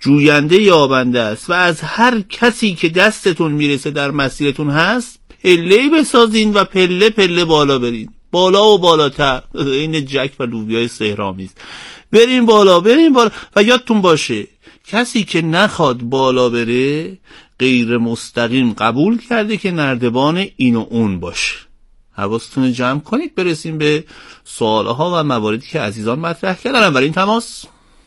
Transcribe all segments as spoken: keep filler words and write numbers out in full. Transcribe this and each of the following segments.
جوینده یابنده است و از هر کسی که دستتون میرسه در مسیرتون هست پله‌ای بسازین و پله پله بالا برین، بالا و بالاتر. این جک و لوبیای سحرآمیز. برین بالا برین بالا و یادتون باشه کسی که نخواد بالا بره غیر مستقیم قبول کرده که نردبان این و اون باشه. حواستون جمع کنید برسیم به سوالها و مواردی که عزیزان مطرح کردن. برای این تماس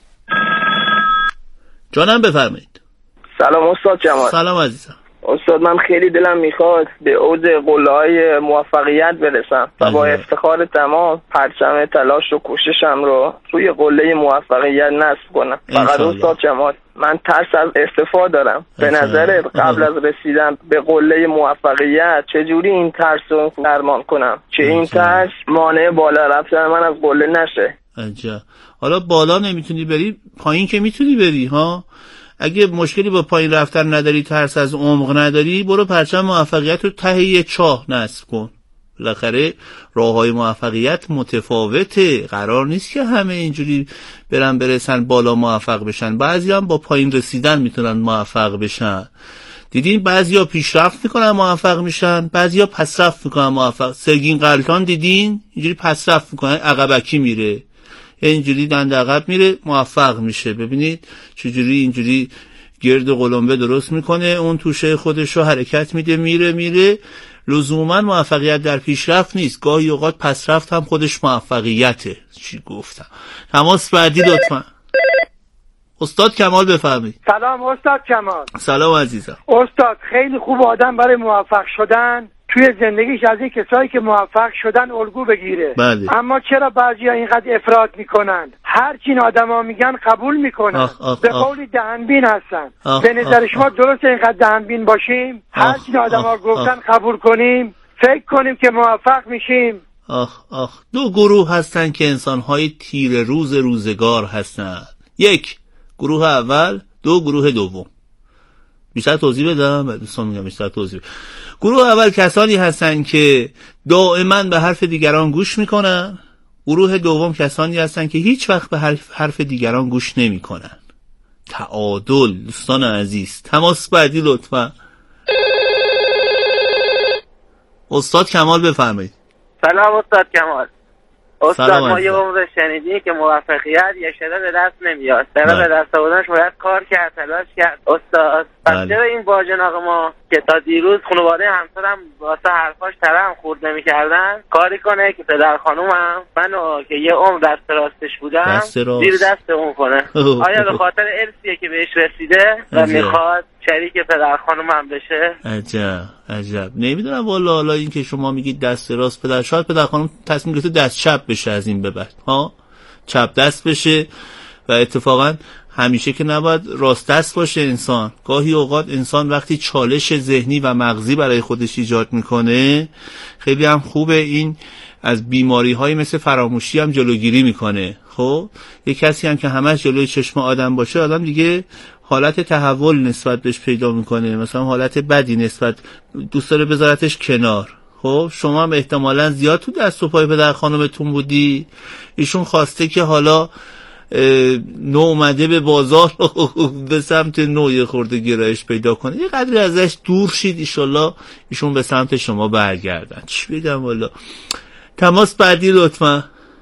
جانم بفرمایید. سلام استاد جمال. سلام عزیزم. استاد من خیلی دلم میخواد به اوج قله‌های موفقیت برسم و با افتخار تمام پرچم تلاش و کوششم رو روی قله موفقیت نصب کنم. فقط استاد جمال من ترس از استعفا دارم. به نظر قبل از رسیدن به قله موفقیت چجوری این ترس رو درمان کنم که این ترس مانع بالا رفتن من از قله نشه؟ عجب. حالا بالا نمیتونی بری، پایین که میتونی بری ها. اگه مشکلی با پایین رفتن نداری، ترس از عمق نداری، برو پرچم موفقیت رو ته یه چاه نصب کن. بالاخره راههای موفقیت متفاوته. قرار نیست که همه اینجوری برن برسن بالا موفق بشن. بعضی هم با پایین رسیدن میتونن موفق بشن. دیدین بعضیا پیشرفت میکنن موفق میشن، بعضیا پسرفت میکنن موفق. سرگین قلتان دیدین اینجوری پسرفت میکنن، عقبکی میره، اینجوری دند عقب میره موفق میشه. ببینید چجوری اینجوری گرد قلمبه درست میکنه، اون توشه خودشو حرکت میده، میره میره. لزوما موفقیت در پیشرفت نیست، گاهی اوقات پسرفت هم خودش موفقیته. چی گفتم؟ تماس بعدی لطفا. استاد کمال بفرمایید. سلام استاد کمال. سلام عزیزم. استاد خیلی خوب آدم برای موفق شدن توی زندگیش از این کسایی که موفق شدن الگو بگیره. بله. اما چرا بعضیا اینقدر افراط میکنن؟ هر چی آدما میگن قبول میکنن. آخ آخ به قولی دهنبین هستن. آخ به نظر شما درسته اینقدر دهنبین باشیم؟ هر چی آدما گفتن آخ قبول کنیم، فکر کنیم که موفق میشیم؟ آخ آخ دو گروه هستن که انسان‌های تیره روز روزگار هستن. یک گروه اول، دو گروه دوم. بیشتر توضیح بدم؟ دوستان میگم بیشتر توضیح بدم. گروه اول کسانی هستن که دائما به حرف دیگران گوش میکنن. گروه دوم کسانی هستن که هیچ وقت به حرف, حرف دیگران گوش نمیکنن. تعادل. دوستان عزیز تماس بعدی لطفا. استاد کمال بفرمایید. سلام استاد کمال. استاد ما یه عمر شنیدیم که موفقیت یه شده به دست نمیاد، در به دست آوردنش باید کار کرد، تلاش کرد. استاد پس چرا این باجناق ما که تا دیروز خانواده همسرم واسه حرفاش ترم خورد نمیکردن کاری کنه که پدر خانومم منو که یه عمر دست راستش بودم زیر دست اون کنه؟ آیا به خاطر ارثیه که بهش رسیده و میخواد شریک پدر خانومم بشه؟ عجب عجب. نمیدونم والا. حالا این که شما میگید دست راست پدر، شاید پدر خانم تصمیم گرفته دست چپ بشه از این به بعد ها، چپ دست بشه. و اتفاقا همیشه که نباید راست دست باشه انسان. گاهی اوقات انسان وقتی چالش ذهنی و مغزی برای خودش ایجاد میکنه خیلی هم خوبه. این از بیماری های مثل فراموشی هم جلوگیری میکنه. خب یک کسی هم که همش جلوی چشم آدم باشه، آدم دیگه حالت تحول نسبت بهش پیدا میکنه، مثلا حالت بدی نسبت، دوست داره بذارتش کنار. خب شما هم احتمالاً زیاد تو دست و پای پدر خانمتون بودی، ایشون خواسته که حالا نو اومده به بازار به سمت نو خورده گرایش پیدا کنه، یه قدری ازش دور شید، ایشالله ایشون به سمت شما برگردن. چی بگم والا. تماس بعدی لطفا.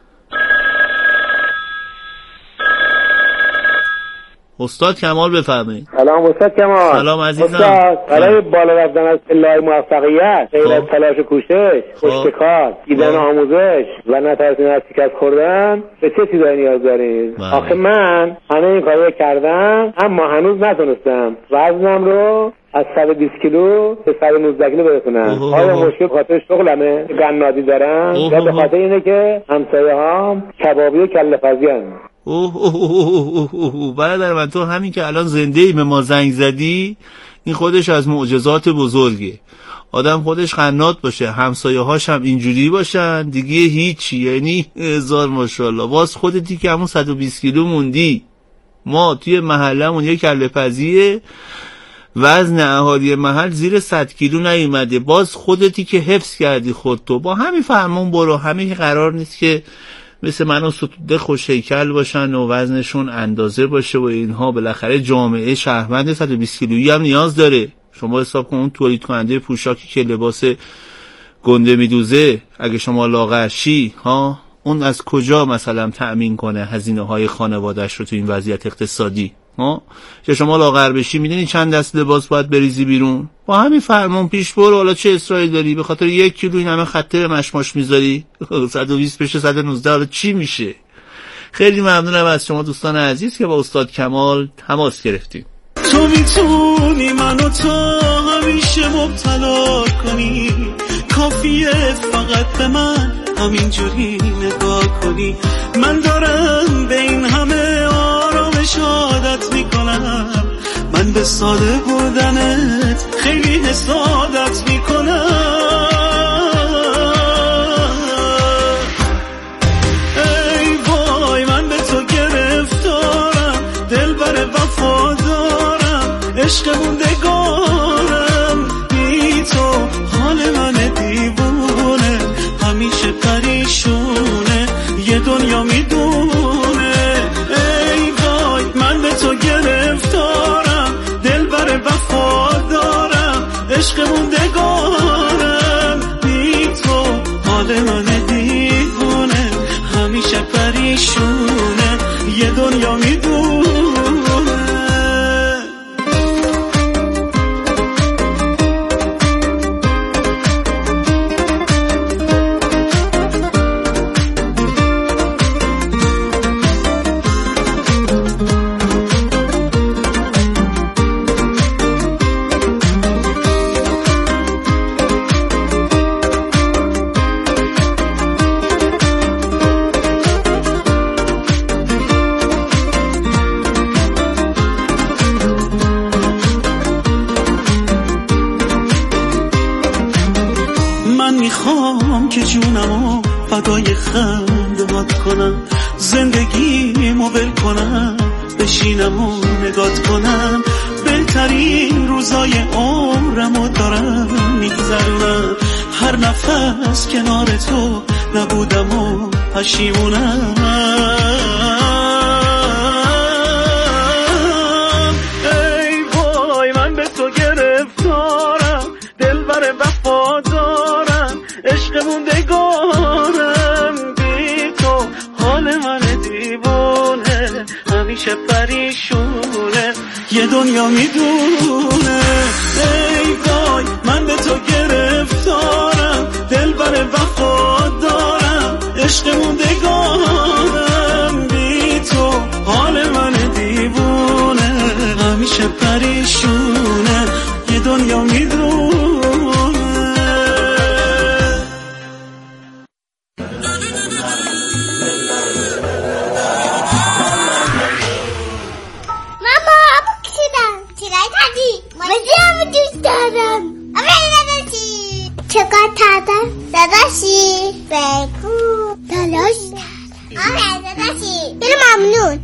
استاد کمال بفرمایید. سلام استاد کمال. سلام عزیزم. استاد برای بالا رفتن از پله‌های موفقیت غیر از تلاش و کوشش، پشت کار، دیدن آموزش و نترسیدن از شکست خوردن به چه چیزایی نیاز دارید؟ آخه من همه این کارو کردم اما هنوز نتونستم وزنم رو از صد و بیست کیلو به صد و نوزده کیلو برسونم. آیا مشکل خاطر شغلمه؟ قنادی دارم یا به خاطر اینه که همسایه هام کبابی و کله پزی هستن؟ اوه اوه اوه اوه اوه برادر من، تو همین که الان زنده ای به ما زنگ زدی این خودش از معجزات بزرگه. آدم خودش قنات باشه، همسایه هاش هم اینجوری باشن دیگه هیچی، یعنی هزار ماشاءالله. باز خودتی که همون صد و بیست کیلو موندی. ما توی محلمون یک کله پزیه وزن اهالی محل زیر صد کیلو نیومده، باز خودتی که حفظ کردی خودتو با همین فرمون برو. همین قرار نیست که مثل من و ستوده خوش هیکل باشن و وزنشون اندازه باشه و اینها. بالاخره جامعه شهروند صد و بیست کیلویی هم نیاز داره. شما حساب کن اون تولید کننده پوشاکی که لباس گنده میدوزه، اگه شما لاغرشی ها، اون از کجا مثلا تأمین کنه هزینه های خانواده‌اش رو تو این وضعیت اقتصادی ها؟ یا شما لاغر بشی میدونی چند دست لباس باید بریزی بیرون؟ با همین فرمون پیش برو. حالا چه اصراری داری؟ به خاطر یک کیلو این همه خطه مشماش میذاری؟ صد و بیست بشه صد و نوزده، حالا چی میشه؟ خیلی ممنونم از شما دوستان عزیز که با استاد کمال تماس گرفتیم. تو میتونی منو تا همیشه مبتلا کنی، کافیه فقط به من همینجوری نگاه کنی. من دارم به این همه آرامش عادت میکنم، من به ساده بودنت خیلی حسادت میکنم. ای وای من به تو گرفتارم، دل بر وفادارم، عشق موندگارم، بی تو حال من دیوونه همیشه پریشونه، یه دنیا میدونه. ای وای من به تو گرفتارم، دل بر وفادارم، عشق موندگارم، بی تو حال من دیوونه همیشه پریشونه، یه دنیا میدونه. که جونمو فدای خندهات کنم، زندگیمو ول کنم، بشینم و نگات کنم. بهترین روزای عمرمو دارم میگذرونم، هر نفس کنار تو نبودم و پشیمونم. ای وای من به تو گرفتارم، دل بر وفادارم، عشق موندگارم، بی تو حال من دیوونه همیشه پریشونه، یه دنیا میدونه. ای وای من به تو گرفتارم، دل بر وفادارم، عشق موندگارم، بی تو حال من دیوونه همیشه پریشونه، یه دنیا میدونه. چقدر تردم داداشی بگو تلاش آره داداشی خیلی ممنون.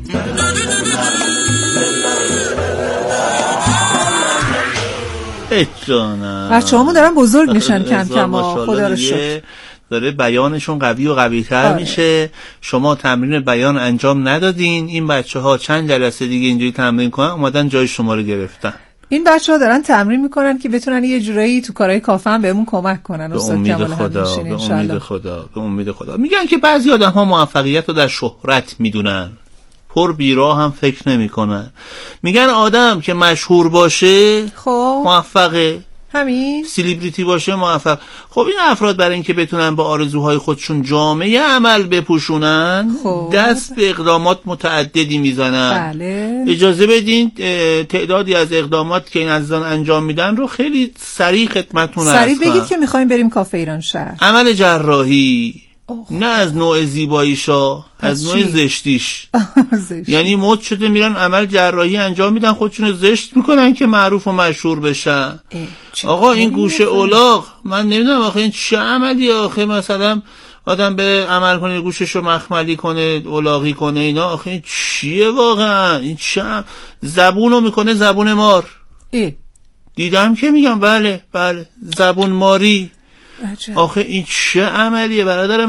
ای جانم بچه همون دارن بزرگ میشن کم کم ها، خدا رو شکر. داره بیانشون قوی و قوی تر آره. میشه. شما تمرین بیان انجام ندادین، این بچه ها چند جلسه دیگه اینجوری تمرین کنن اومدن جای شما رو گرفتن. این بچه ها دارن تمرین میکنن که بتونن یه جورایی تو کارهای کافه هم بهمون کمک کنن. به امید خدا، به امید خدا، به امید خدا. میگن که بعضی آدم ها موفقیت رو در شهرت میدونن، پر بیراه هم فکر نمی کنن. میگن آدم که مشهور باشه خب موفقه، همین سلیبریتی باشه موفق. خب این افراد برای اینکه بتونن با آرزوهای خودشون جامعه عمل بپوشونن خب. دست به اقدامات متعددی میزنن. بله. اجازه بدین تعدادی از اقدامات که این عزیزان انجام میدن رو خیلی سریع خدمتتون عرض کنم. سریع بگید که میخوایم بریم کافه ایران شهر. عمل جراحی اوه. نه از نوع زیباییشا، از نوع زشتیش. زشت. یعنی مد شده میرن عمل جراحی انجام میدن، خودشون زشت میکنن که معروف و مشهور بشن. آقا این گوشه اولاغ، من نمیدونم آخه این چه عملی؟ آخه مثلا آدم به عمل کنه گوششو مخملی کنه، اولاغی کنه، اینا آخه این چیه واقعا؟ این چه زبونو میکنه زبون مار. ای. دیدم که میگم بله بله زبون ماری. عجب. آخه این چه عملیه برادر من؟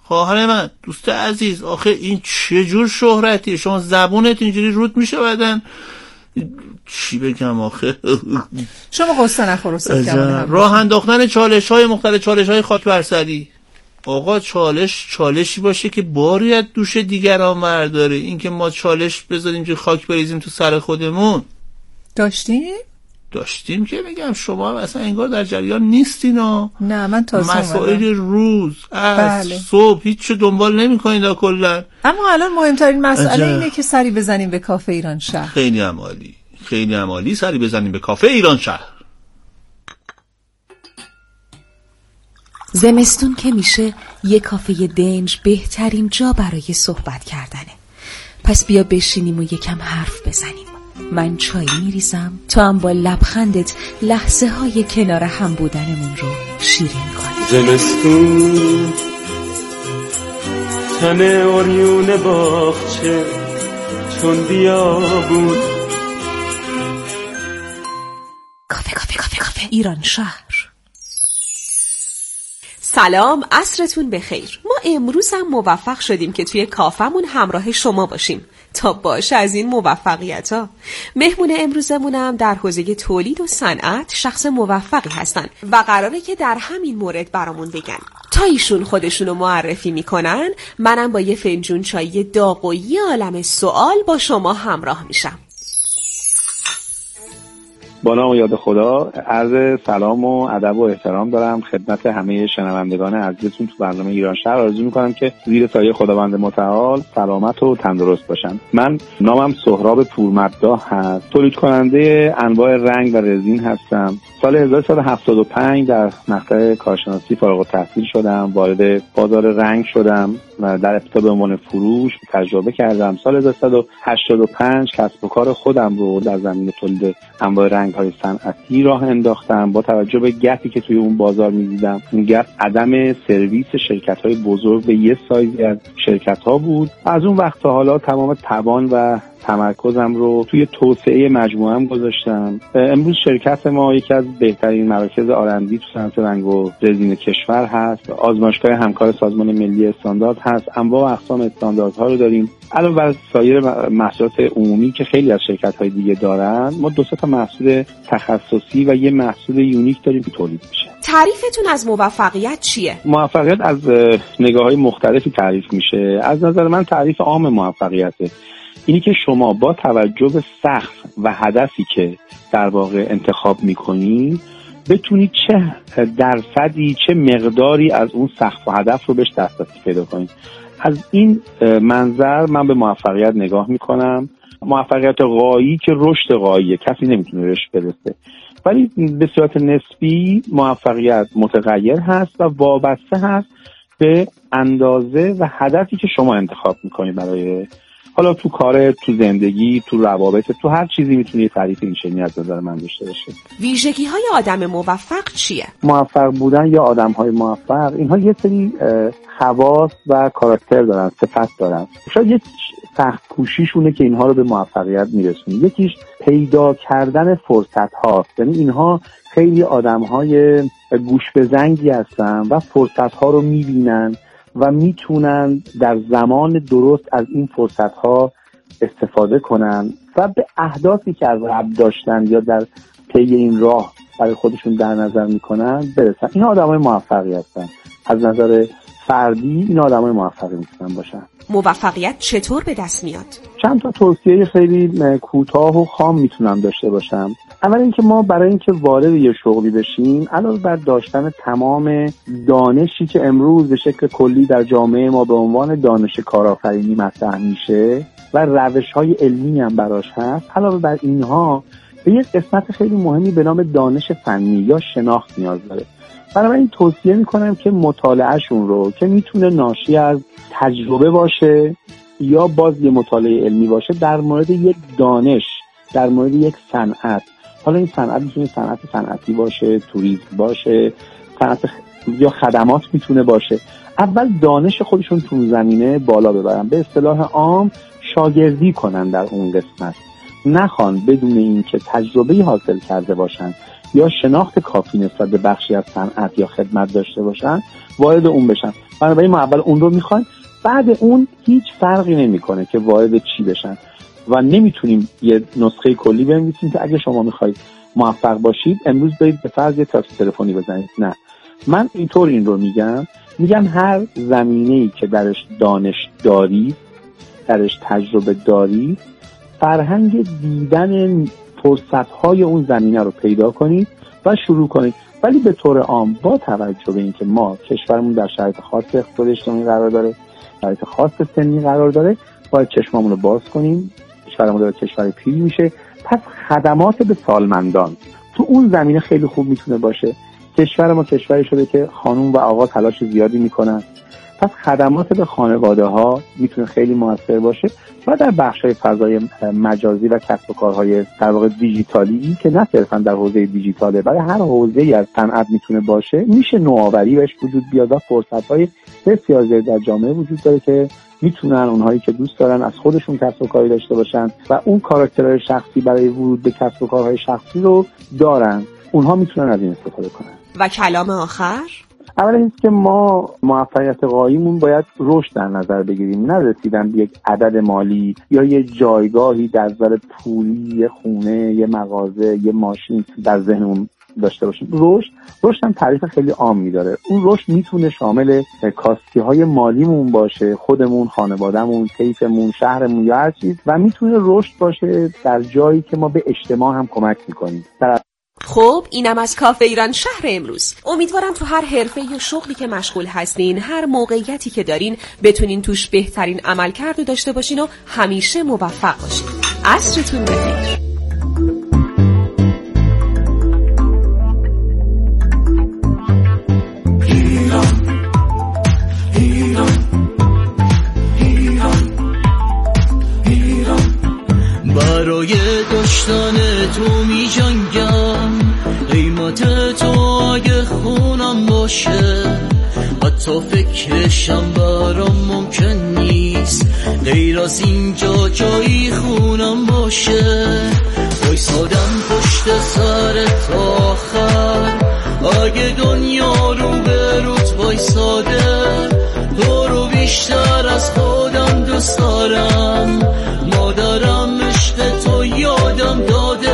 خواهر من، دوست عزیز، آخه این چه جور شهرتی؟ شما زبونت اینجوری رود میشه بعدن چی بگم آخه. شما قصه نخور استاد کمال. راه انداختن چالش های مختلف، چالش های خاک برسری. آقا چالش چالشی باشه که باری از دوش دیگران برداره. این که ما چالش بذاریم که خاک بریزیم تو سر خودمون. داشتیم؟ داشتیم که میگم شما اصلا انگار در جریان نیستین ها. نه من تازه مسائل روز از بله. صبح هیچ دنبال نمی‌کنید کلا. اما الان مهمترین مسئله اینه که سری بزنیم به کافه ایران شهر. خیلی عالی، خیلی عالی، سری بزنیم به کافه ایران شهر. زمستون که میشه یه کافه دنج بهترین جا برای صحبت کردنه. پس بیا بشینیم و یکم حرف بزنیم. من چای میریزم تو هم با لبخندت لحظه های کنار هم بودنمون رو شیرین کنی. زمستون تن اوریون باغچه چون بیابون. کافه کافه کافه کافه ایران شهر. سلام، عصرتون بخیر. ما امروز هم موفق شدیم که توی کافمون همراه شما باشیم تا باشه از این موفقیت ها. مهمون امروزمون هم در حوزه تولید و صنعت شخص موفقی هستن و قراره که در همین مورد برامون بگن. تا ایشون خودشونو معرفی میکنن منم با یه فنجون چای داغ و یه عالم سوال با شما همراه میشم. با نام و یاد خدا، عرض سلام و ادب و احترام دارم خدمت همه شنوندگان عزیزتون تو برنامه ایران شهر. آرزو میکنم که زیر سایه خداوند متعال سلامت و تندرست باشن. من نامم سهراب پورمددا هست، تولید کننده انواع رنگ و رزین هستم. سال هزار و سیصد و هفتاد و پنج در مقطع کارشناسی فارغ التحصیل شدم، وارد بازار رنگ شدم و در ابتدا به عنوان فروش تجربه کردم. سال هزار و سیصد و هشتاد و پنج کسب و کار خودم رو در زمینه تولید انواع رنگ‌های صنعتی راه انداختم. با توجه به گپی که توی اون بازار می‌دیدم، این گپ عدم سرویس شرکت‌های بزرگ به یه سایزی از شرکت‌ها بود. از اون وقت تا حالا تمام توان و تمرکزم رو توی توسعه مجموعه‌ام گذاشتم. امروز شرکت ما یکی از بهترین مراکز آر اند دی تو صنعت رنگ و رزین کشور هست. آزمایشگاه همکار سازمان ملی استاندارد هست. انواع و اقسام استانداردها رو داریم. علاوه بر سایر محصولات عمومی که خیلی از شرکت‌های دیگه دارن، ما دو سه تا محصول تخصصی و یه محصول یونیک داریم که تولید میشه. تعریفتون از موفقیت چیه؟ موفقیت از نگاه‌های مختلفی تعریف میشه. از نظر من تعریف عام موفقیته اینی که شما با توجه به سقف و هدفی که در واقع انتخاب میکنی بتونی چه درصدی، چه مقداری از اون سقف و هدف رو بهش دسترسی پیدا کنی. از این منظر من به موفقیت نگاه میکنم. موفقیت غایی که رشد غاییه، کسی نمیتونه بهش برسه، ولی به صورت نسبی موفقیت متغیر هست و وابسته هست به اندازه و هدفی که شما انتخاب میکنی برای، حالا تو کار، تو زندگی، تو روابط، تو هر چیزی میتونی تعریف این شکلی از نظر من داشته باشه. ویژگی های آدم موفق چیه؟ موفق بودن یا آدم های موفق، اینها یه سری خواص و کاراکتر دارن، صفت دارن. شاید یه سخت کوشیشونه که اینها رو به موفقیت میرسونه. یکیش پیدا کردن فرصت هاست، یعنی اینها خیلی آدم های گوش به زنگی هستن و فرصت ها رو میبینن و میتونن در زمان درست از این فرصت‌ها استفاده کنن و به اهدافی که از قبل داشتن یا در طی این راه برای خودشون در نظر میکنن برسن. این آدمای موفقی هستن. از نظر فردی این آدمای موفقی میتونن باشن. موفقیت چطور به دست میاد؟ چند تا توصیه خیلی کوتاه و خام میتونم داشته باشم. اول اینکه ما برای اینکه وارد یه شغلی بشیم، علاوه بر داشتن تمام دانشی که امروز به شکل کلی در جامعه ما به عنوان دانش کارآفرینی مطرح میشه و روش‌های علمی هم براش هست، علاوه بر اینها به یک قسمت خیلی مهمی به نام دانش فنی یا شناخت نیاز داره. بنابراین توصیه میکنم که مطالعهشون رو که میتونه ناشی از تجربه باشه یا باز یه مطالعه علمی باشه در مورد یک دانش، در مورد یک صنعت. حالا این صنعت میتونه صنعت صنعتی باشه، توریسم باشه، صنعت یا خدمات میتونه باشه. اول دانش خودشون تو زمینه بالا ببرن، به اصطلاح عام شاگردی کنن در اون قسمت. نخوان بدون اینکه تجربه حاصل کرده باشن یا شناخت کافی نسبت به بخشی از صنعت یا خدمت داشته باشن وارد اون بشن. بنابراین ما اول اون رو میخوایم، بعد اون هیچ فرقی نمیکنه که وارد چی بشن و نمیتونیم یه نسخه کلی بنویسیم که اگه شما میخواید موفق باشید امروز برید به فرض یه تاکسی تلفنی بزنید. نه، من اینطور این رو میگم میگم هر زمینه‌ای که درش دانش داری، درش تجربه داری، فرهنگ دیدن فرصت‌های اون زمینه رو پیدا کنید و شروع کنید. ولی به طور عام با توجه به اینکه ما کشورمون در شرایط خاص اقتصادی اجتماعی قرار داره، شرایط خاص سنی قرار داره، باید چشمامون رو باز کنیم. کشورمون داره کشور پیری میشه، پس خدمات به سالمندان تو اون زمینه خیلی خوب میتونه باشه. کشور ما کشوری شده که خانم و آقا تلاش زیادی میکنن، پس خدمات به خانواده ها میتونه خیلی موثر باشه. و در بخش‌های فضای مجازی و کسب و کارهای در واقع دیجیتالی که نه صرفا در حوزه دیجیتاله، برای هر حوزه‌ای از صنعت میتونه باشه، میشه نوآوری بهش وجود بیاد و فرصت‌های بسیار زیاد در جامعه وجود داره که میتونن اونهایی که دوست دارن از خودشون کسب و کاری داشته باشن و اون کاراکترهای شخصی برای ورود به کسب و کارهای شخصی رو دارن، اونها میتونن از این استفاده کنن. و کلام آخر؟ اول اینه که ما موفقیت غاییمون باید رشد در نظر بگیریم، نه رسیدن به یک عدد مالی یا یه جایگاهی در نظر پولی، یه خونه، یه مغازه، یه ماشین در ذهنمون داشته باشیم. رشد رشد هم تعریف خیلی عامی داره. اون رشد میتونه شامل کاستی‌های مالیمون باشه، خودمون، خانوادهمون، کیفمون، شهرمون یا هر چیز، و میتونه رشد باشه در جایی که ما به اجتماع هم کمک میکنیم. در خب اینم از کافه ایران شهر امروز. امیدوارم تو هر حرفه یا شغلی که مشغول هستین، هر موقعیتی که دارین، بتونین توش بهترین عملکرد داشته باشین و همیشه موفق باشین. عصرتون بخیر. برای داشتن تو می جنگم، قیمت تو اگه خونم باشه، حتی فکرشم برام ممکن نیست، غیر از اینجا جایی خونم باشه. وایسادم پشت سر تا آخر، اگه دنیا رو به روت وایساده، تو رو بیشتر از خودم دوست دارم، مادرم عشق تو یادم داده.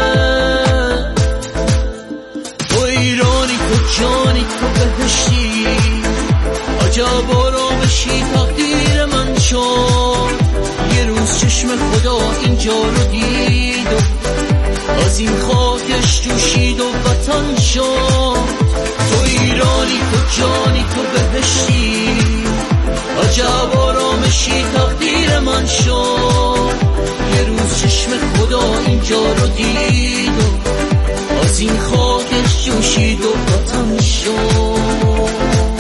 تو ایرانی، تو جانی، تو بهشتی، عجب آرامشی تقدیر من شد. یه روز چشم خدا اینجا رو دید و از این خاکش جوشید و وطن شد. تو ایرانی، تو جانی، تو بهشتی، عجب آرامشی تقدیر من شد. یه روز چشم خدا اینجا رو دید و از این خاکش جوشید و وطن شد.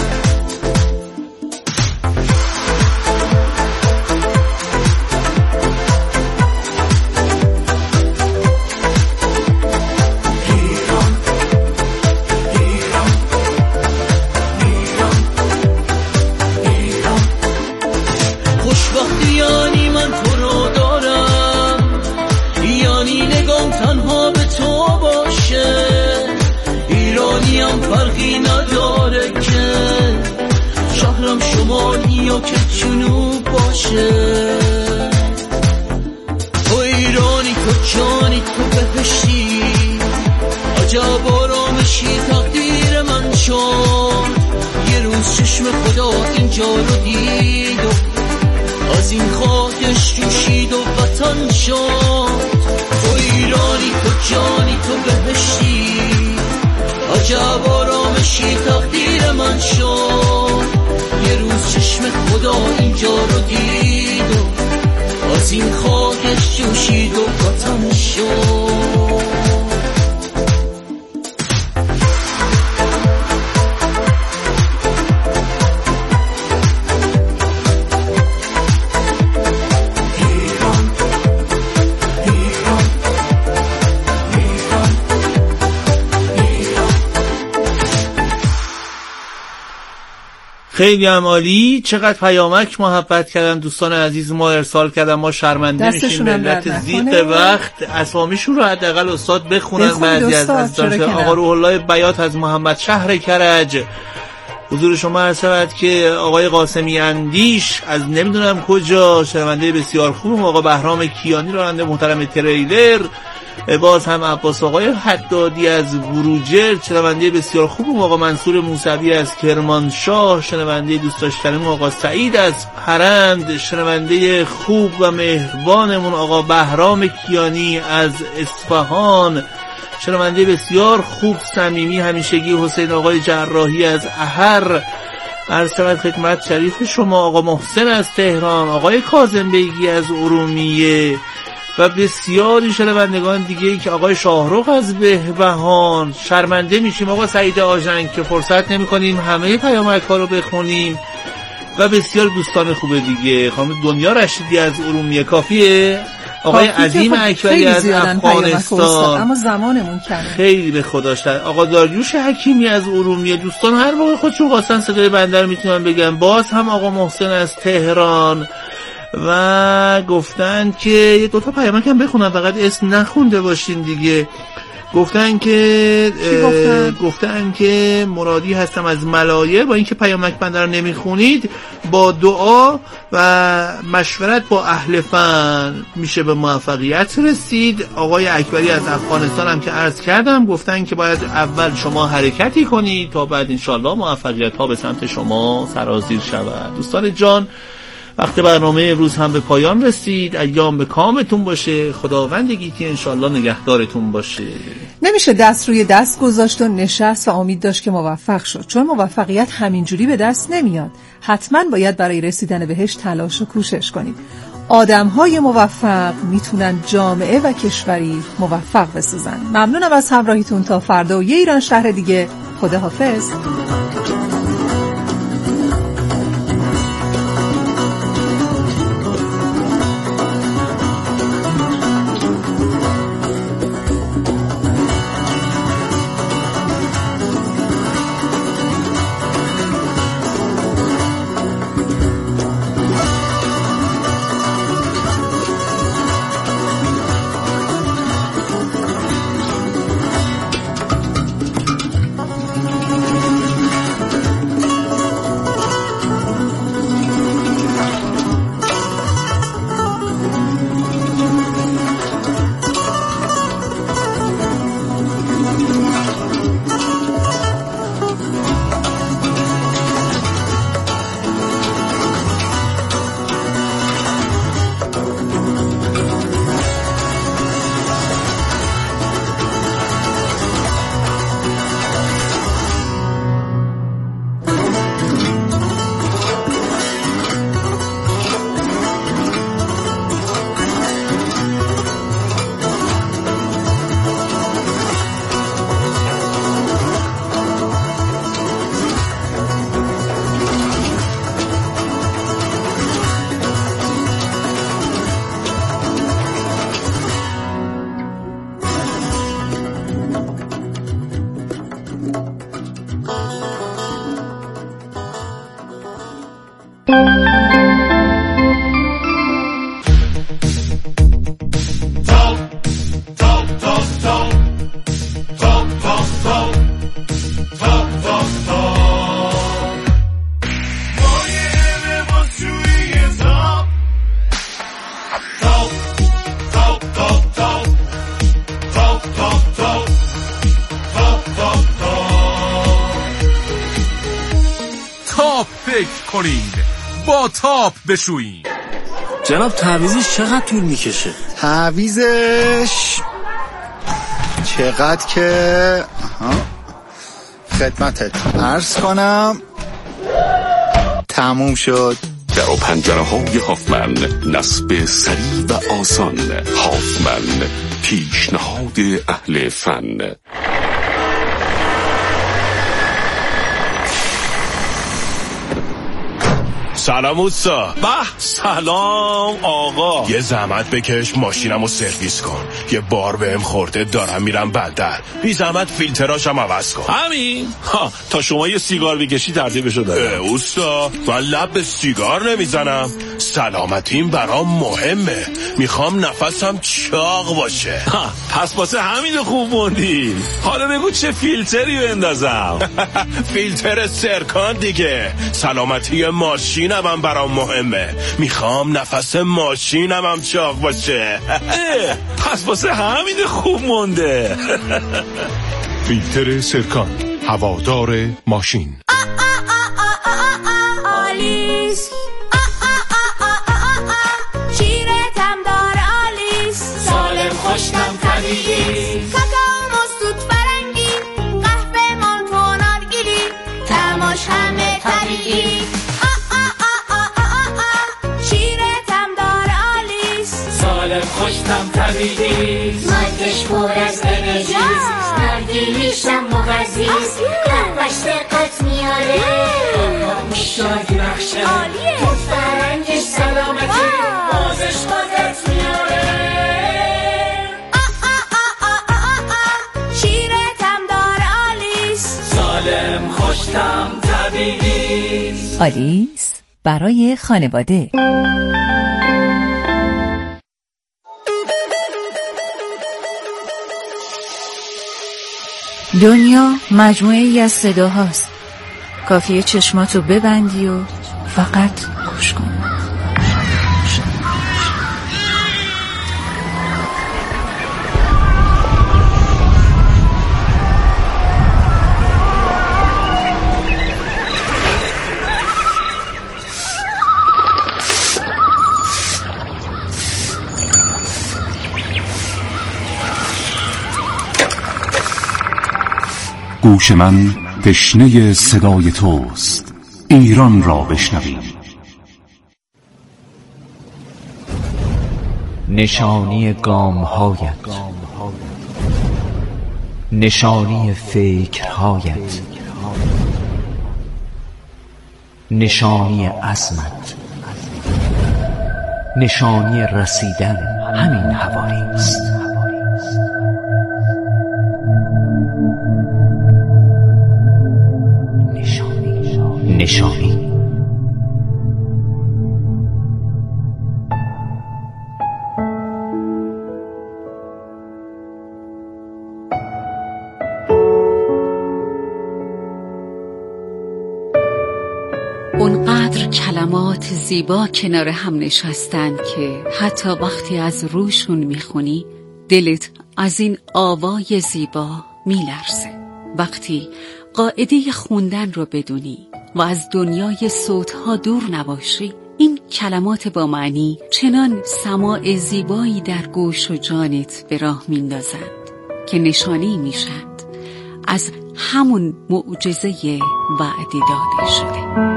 یا که جنوب باشه. تو ایرانی، تو جانی، تو بهشتی، عجب آرامشی تقدیر من شد. یه روز چشم خدا اینجا رو دید و از این خاکش جوشید و وطن شد. تو ایرانی، تو جانی، تو بهشتی، عجب آرامشی تقدیر من شد. یه روز چشم خدا اینجا رو دید و از این خاکش جوشید و وطن شد. خیلی هم عالی. چقدر پیامک محبت کردن دوستان عزیز ما ارسال کردن. ما شرمنده میشیم ملت زیق وقت اسامیشون رو حداقل استاد بخونن. بعضی از دوستان آقا روح الله بیات از محمد شهر کرج، حضور شما عرض شود که آقای قاسمی اندیش از نمیدونم کجا، شنونده بسیار خوب، آقا بهرام کیانی راننده محترم تریلر، باز هم عباس آقای حدادی از بروجرد شنونده بسیار خوب، آقا منصور موسوی از کرمانشاه شنونده دوست داشتنیمون، آقا سعید از پرند شنونده خوب و مهربانمون، آقا بهرام کیانی از اصفهان شنونده بسیار خوب صمیمی همیشگی، حسین آقای جراحی از احر عرض شود خدمت شریف شما، آقا محسن از تهران، آقای کاظم بیگی از ارومیه و بسیاری شنوندگان دیگه ای که آقای شاهرخ از بهبهان. شرمنده میشیم آقا سعید آژنگ که فرصت نمی کنیم همه پیامک ها رو بخونیم و بسیار دوستان خوبه دیگه. خانم دنیا رشیدی از ارومیه کافیه، آقای عظیم اکبری از افغانستان، اما زمانمون کمه خیلی به خداش در، آقا داریوش حکیمی از ارومیه. دوستان هر موقع خودشون خواستن صدای بنده رو میتونن بگن. باز هم آقا محسن از تهران و گفتن که یه دوتا پیامک هم بخونم فقط اسم نخونده باشین دیگه. گفتن که گفتن؟ گفتن که مرادی هستم از ملایه، با اینکه پیامک بنده رو نمیخونید با دعا و مشورت با اهل فن میشه به موفقیت رسید. آقای اکبری از افغانستان هم که عرض کردم گفتن که باید اول شما حرکتی کنید تا بعد انشالله موفقیت ها به سمت شما سرازیر شود. دوستان جان، وقت برنامه امروز هم به پایان رسید. ایام به کامتون باشه، خداوند گیتی انشالله نگهدارتون باشه. نمیشه دست روی دست گذاشت و نشست و امید داشت که موفق شد، چون موفقیت همینجوری به دست نمیاد. حتما باید برای رسیدن بهش تلاش و کوشش کنید. آدم‌های موفق میتونن جامعه و کشوری موفق بسازن. ممنونم از همراهیتون. تا فردا و یه ایران شهر دیگه. خداحافظ. با تاپ بشوییم. جناب تعویزش چقدر طول میکشه؟ تعویزش چقدر که خدمتت عرض کنم تموم شد. در و پنجره های هافمن، نصب سریع و آسان. هافمن، پیشنهاد اهل فن. سلام اوستا. به سلام آقا. یه زحمت بکش ماشینمو سرویس کن، یه بار بهم خورده دارم میرم بندر، بی زحمت فیلتراشم عوض کن. همین؟ ها تا شما یه سیگار بکشی ترتیبشو دارم. اوستا من لب به سیگار نمیزنم، سلامتیم برام مهمه، میخوام نفسم چاق باشه. ها پس واسه همین خوب موندی. حالا بگو چه فیلتری بندازم؟ فیلتر سرکان دیگه، سلامتی ماشینم هم برام مهمه، میخوام نفس ماشینم هم چاق باشه. پس واسه همین خوب مونده. فیلتر سرکان، هوادار ماشین. آلیس شیرتم دار آلیس، سالم خوشتم طبیعی، کاکاو مستود فرنگی، قهوه مانتو نارگیلی، تماش همه طبیعی. شیرتم دار آلیس، سالم خوشتم طبیعی، مادش پر از انرژیست، نارگیلیشم مغزیست، قهوهش دقت میاره، شادی بخشه، توت فرنگش سلامتی، بازش قدرت میاره. شیرتم دار آلیس، سالم خوشتم طبیعی. آلیس برای خانواده. دنیا مجموعه ای از صداهاست، کافیه چشماتو ببندی و فقط گوش کن. گوش من تشنه صدای توست، ایران را بشنویم. نشانی گام‌هایت، نشانی فکرهایت، نشانی عزمت، نشانی رسیدن همین هوایی است. نشانی. اونقدر کلمات زیبا کنار هم نشستن که حتی وقتی از روشون میخونی دلت از این آوای زیبا میلرزه. وقتی قاعده خوندن رو بدونی و از دنیای صوتها دور نباشی، این کلمات با معنی چنان سماع زیبایی در گوش و جانت به راه میندازند که نشانی میشند از همون معجزه وعده داده شده.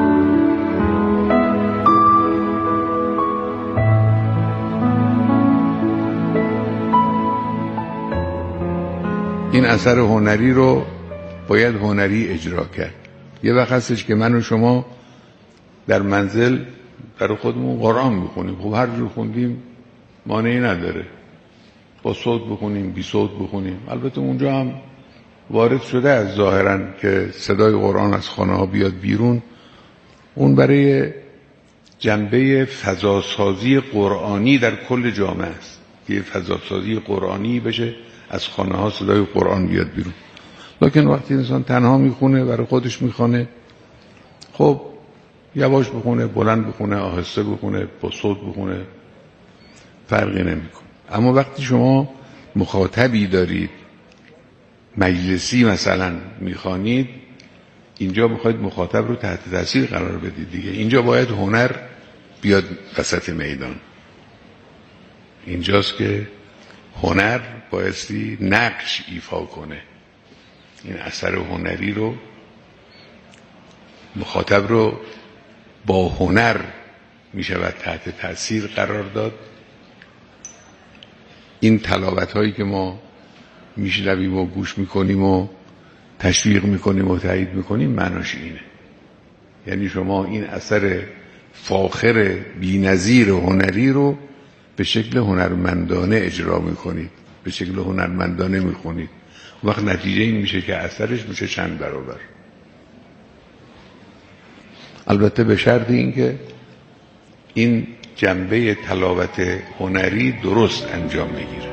این اثر هنری رو باید هنری اجرا کرد. یه وقت هستش که من و شما در منزل برای خودمون قرآن بخونیم، خب هر جور خوندیم مانعی نداره، با صوت بخونیم بی صوت بخونیم. البته اونجا هم وارد شده از ظاهرا که صدای قرآن از خانه ها بیاد بیرون، اون برای جنبه فضاسازی قرآنی در کل جامعه است که فضاسازی قرآنی بشه، از خانه ها صدای قرآن بیاد بیرون. لکن وقتی انسان تنها میخونه، برای خودش میخونه، خب یواش بخونه، بلند بخونه، آهسته بخونه، با صوت بخونه، فرقی نمیکنه. اما وقتی شما مخاطبی دارید، مجلسی مثلا میخوانید، اینجا میخواید مخاطب رو تحت تاثیر قرار بدید دیگه. اینجا باید هنر بیاد وسط میدان. اینجاست که هنر بایستی نقش ایفا کنه. این اثر هنری رو، مخاطب رو با هنر میشود تحت تاثیر قرار داد. این تلاوت هایی که ما میشنویم و گوش میکنیم و تشویق میکنیم و تایید میکنیم معناش اینه. یعنی شما این اثر فاخر بی‌نظیر هنری رو به شکل هنرمندانه اجرا میکنید، به شکل هنرمندانه میخونید، وقت نتیجه این میشه که اثرش میشه چند برابر. البته به شرط این که این جنبه تلاوت هنری درست انجام بگیره.